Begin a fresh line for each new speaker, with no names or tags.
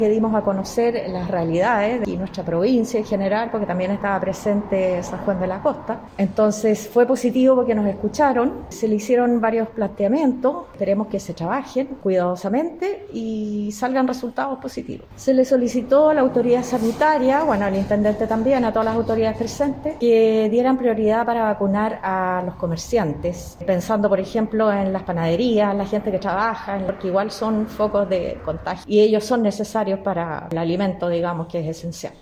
que dimos a conocer las realidades de nuestra provincia en general, porque también estaba presente San Juan de la Costa. Entonces fue positivo porque nos escucharon, se le hicieron varios planteamientos, esperemos que se trabajen cuidadosamente y salgan resultados positivos. Se le solicitó a la autoridad sanitaria, al intendente también, a todas las autoridades presentes, que dieran prioridad para vacunar a los comerciantes, pensando por ejemplo en las panaderías, la gente que trabaja, porque igual son focos de contagio y ellos son necesarios para el alimento, digamos, que es esencial.